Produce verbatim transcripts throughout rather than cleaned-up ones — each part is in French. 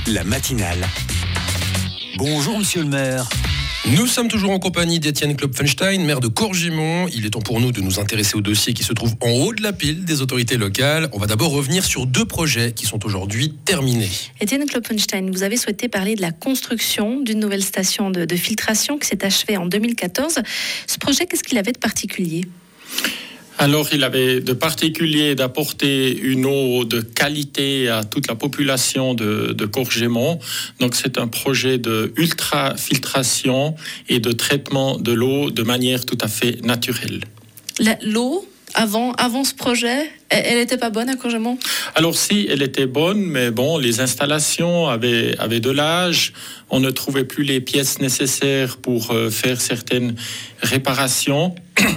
la matinale. Bonjour monsieur le maire. Nous sommes toujours en compagnie d'Étienne Klopfenstein, maire de Courgimont. Il est temps pour nous de nous intéresser au dossier qui se trouve en haut de la pile des autorités locales. On va d'abord revenir sur deux projets qui sont aujourd'hui terminés. Étienne Klopfenstein, vous avez souhaité parler de la construction d'une nouvelle station de, de filtration qui s'est achevée en deux mille quatorze. Ce projet, qu'est-ce qu'il avait de particulier ? Alors, il avait de particulier d'apporter une eau de qualité à toute la population de, de Courgimont. Donc, c'est un projet de ultra-filtration et de traitement de l'eau de manière tout à fait naturelle. La, l'eau, avant, avant ce projet, elle n'était pas bonne à Courgimont ? Alors si, elle était bonne, mais bon, les installations avaient, avaient de l'âge. On ne trouvait plus les pièces nécessaires pour euh, faire certaines réparations.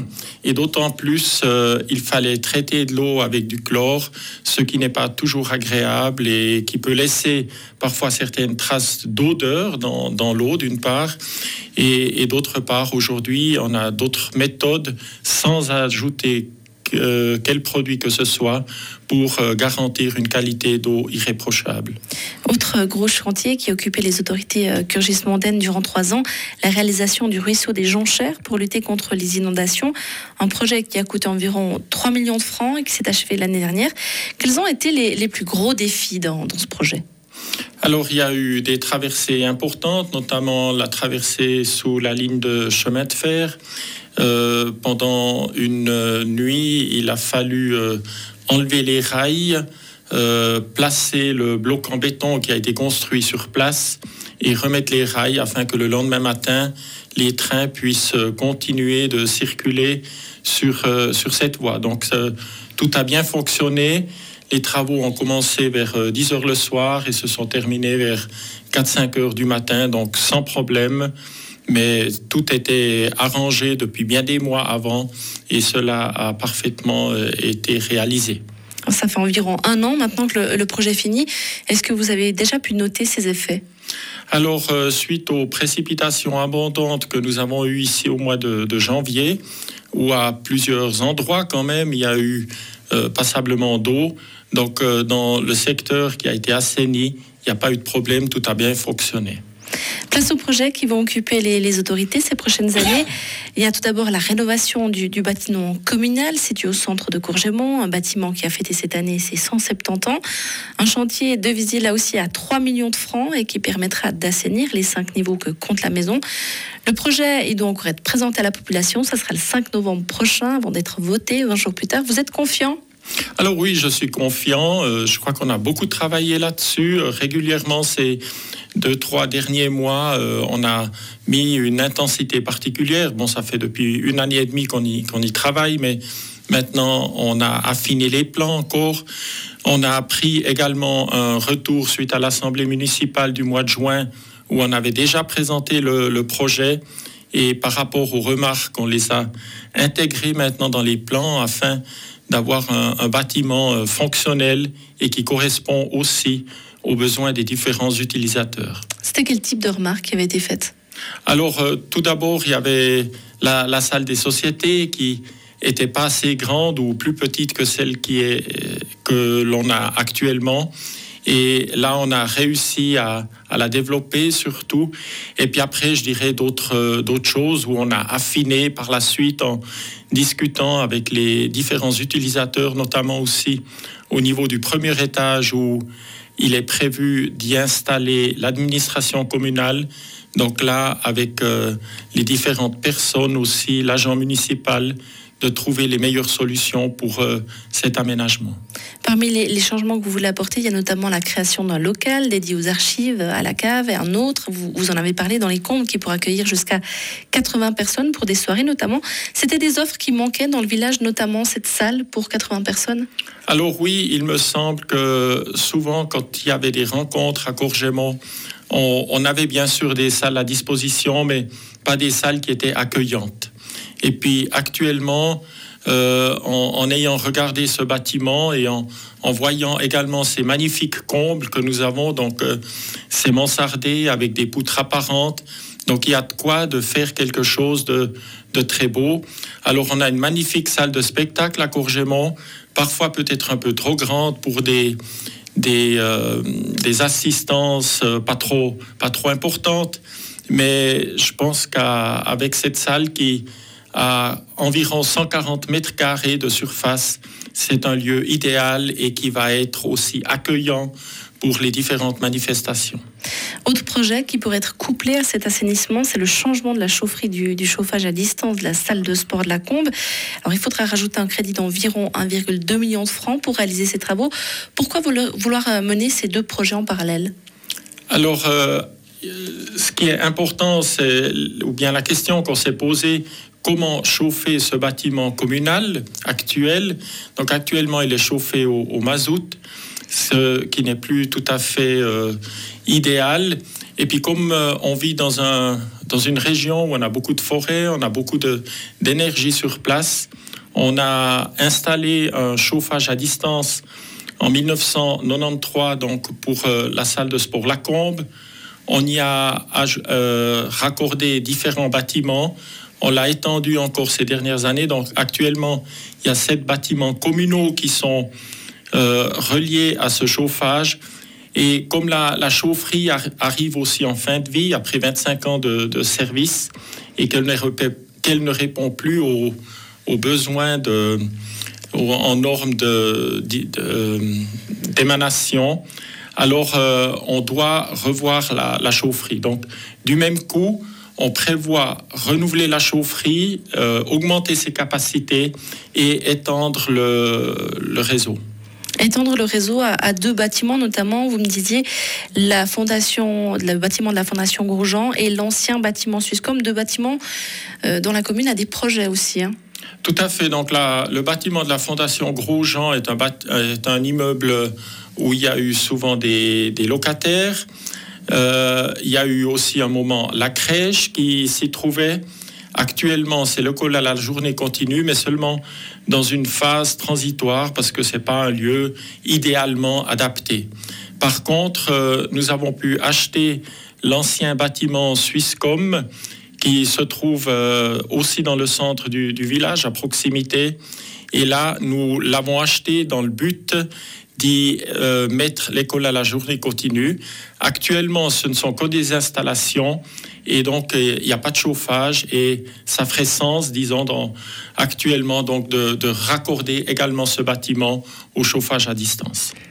Et d'autant plus, euh, il fallait traiter de l'eau avec du chlore, ce qui n'est pas toujours agréable et qui peut laisser parfois certaines traces d'odeur dans, dans l'eau, d'une part. Et, et d'autre part, aujourd'hui, on a d'autres méthodes sans ajouter Euh, quel produit que ce soit pour euh, garantir une qualité d'eau irréprochable. Autre gros chantier qui occupait les autorités euh, kurgismondaines durant trois ans, la réalisation du ruisseau des Jonchères pour lutter contre les inondations. Un projet qui a coûté environ trois millions de francs et qui s'est achevé l'année dernière. Quels ont été les, les plus gros défis dans, dans ce projet ? Alors, il y a eu des traversées importantes, notamment la traversée sous la ligne de chemin de fer. Euh, pendant une euh, nuit, il a fallu euh, enlever les rails, euh, placer le bloc en béton qui a été construit sur place et remettre les rails afin que le lendemain matin, les trains puissent continuer de circuler sur, euh, sur cette voie. Donc, euh, tout a bien fonctionné. Les travaux ont commencé vers dix heures le soir et se sont terminés vers quatre à cinq heures du matin, donc sans problème. Mais tout était arrangé depuis bien des mois avant et cela a parfaitement été réalisé. Ça fait environ un an maintenant que le, le projet est fini. Est-ce que vous avez déjà pu noter ses effets ? Alors, euh, suite aux précipitations abondantes que nous avons eues ici au mois de, de janvier, où à plusieurs endroits quand même, il y a eu euh, passablement d'eau. Donc, euh, dans le secteur qui a été assaini, il n'y a pas eu de problème, tout a bien fonctionné. Place aux projets qui vont occuper les, les autorités ces prochaines années. Il y a tout d'abord la rénovation du, du bâtiment communal situé au centre de Courgimont, un bâtiment qui a fêté cette année ses cent soixante-dix ans. Un chantier devisé là aussi à trois millions de francs et qui permettra d'assainir les cinq niveaux que compte la maison. Le projet il doit encore être présenté à la population. Ça sera le cinq novembre prochain avant d'être voté vingt jours plus tard. Vous êtes confiant ? Alors oui, je suis confiant. Euh, je crois qu'on a beaucoup travaillé là-dessus. Euh, régulièrement, ces deux, trois derniers mois, euh, on a mis une intensité particulière. Bon, ça fait depuis une année et demie qu'on y, qu'on y travaille, mais maintenant, on a affiné les plans encore. On a pris également un retour suite à l'Assemblée municipale du mois de juin, où on avait déjà présenté le, le projet. Et par rapport aux remarques, on les a intégrées maintenant dans les plans afin d'avoir un, un bâtiment fonctionnel et qui correspond aussi aux besoins des différents utilisateurs. C'était quel type de remarques qui avaient été faites ? Alors, euh, tout d'abord, il y avait la, la salle des sociétés qui n'était pas assez grande ou plus petite que celle qui est, que l'on a actuellement. Et là, on a réussi à, à la développer surtout. Et puis après, je dirais d'autres, d'autres choses où on a affiné par la suite en discutant avec les différents utilisateurs, notamment aussi au niveau du premier étage où il est prévu d'y installer l'administration communale. Donc là, avec euh, les différentes personnes aussi, l'agent municipal, de trouver les meilleures solutions pour euh, cet aménagement. Parmi les, les changements que vous voulez apporter, il y a notamment la création d'un local dédié aux archives à la cave et un autre, vous, vous en avez parlé, dans les Combes, qui pourra accueillir jusqu'à quatre-vingts personnes pour des soirées notamment. C'était des offres qui manquaient dans le village, notamment cette salle pour quatre-vingts personnes ? Alors oui, il me semble que souvent quand il y avait des rencontres à Courgimont, on, on avait bien sûr des salles à disposition, mais pas des salles qui étaient accueillantes. Et puis actuellement, euh, en, en ayant regardé ce bâtiment et en, en voyant également ces magnifiques combles que nous avons, donc euh, ces mansardés avec des poutres apparentes, donc il y a de quoi de faire quelque chose de, de très beau. Alors on a une magnifique salle de spectacle à Courgimont, parfois peut-être un peu trop grande pour des, des, euh, des assistances pas trop, pas trop importantes. Mais je pense qu'avec cette salle qui a environ cent quarante mètres carrés de surface, c'est un lieu idéal et qui va être aussi accueillant pour les différentes manifestations. Autre projet qui pourrait être couplé à cet assainissement, c'est le changement de la chaufferie du, du chauffage à distance de la salle de sport de la Combe. Alors il faudra rajouter un crédit d'environ un virgule deux million de francs pour réaliser ces travaux. Pourquoi vouloir mener ces deux projets en parallèle ? Alors, euh, ce qui est important, c'est, ou bien la question qu'on s'est posée, comment chauffer ce bâtiment communal actuel. Donc actuellement, il est chauffé au, au mazout, ce qui n'est plus tout à fait euh, idéal. Et puis comme euh, on vit dans, un, dans une région où on a beaucoup de forêts, on a beaucoup de, d'énergie sur place, on a installé un chauffage à distance en dix-neuf cent quatre-vingt-treize donc pour euh, la salle de sport La Combe. On y a euh, raccordé différents bâtiments. On l'a étendu encore ces dernières années. Donc actuellement, il y a sept bâtiments communaux qui sont euh, reliés à ce chauffage. Et comme la, la chaufferie ar- arrive aussi en fin de vie, après vingt-cinq ans de, de service, et qu'elle ne, répé- qu'elle ne répond plus aux, aux besoins de, aux, en normes de, de, de, d'émanation, alors euh, on doit revoir la, la chaufferie. Donc, du même coup, on prévoit renouveler la chaufferie, euh, augmenter ses capacités et étendre le, le réseau. Étendre le réseau à, à deux bâtiments, notamment, vous me disiez, la fondation, le bâtiment de la Fondation Grosjean et l'ancien bâtiment Swisscom, deux bâtiments euh, dont la commune a des projets aussi. Hein. Tout à fait. Donc, la, le bâtiment de la Fondation Grosjean est un, bat, est un immeuble où il y a eu souvent des, des locataires. Euh, il y a eu aussi un moment la crèche qui s'y trouvait. Actuellement, c'est l'école à la journée continue, mais seulement dans une phase transitoire parce que ce n'est pas un lieu idéalement adapté. Par contre, euh, nous avons pu acheter l'ancien bâtiment Swisscom qui se trouve euh, aussi dans le centre du, du village, à proximité. Et là, nous l'avons acheté dans le but d'y euh, mettre l'école à la journée continue. Actuellement, ce ne sont que des installations et donc il n'y a pas de chauffage et ça ferait sens, disons, dans, actuellement donc de, de raccorder également ce bâtiment au chauffage à distance.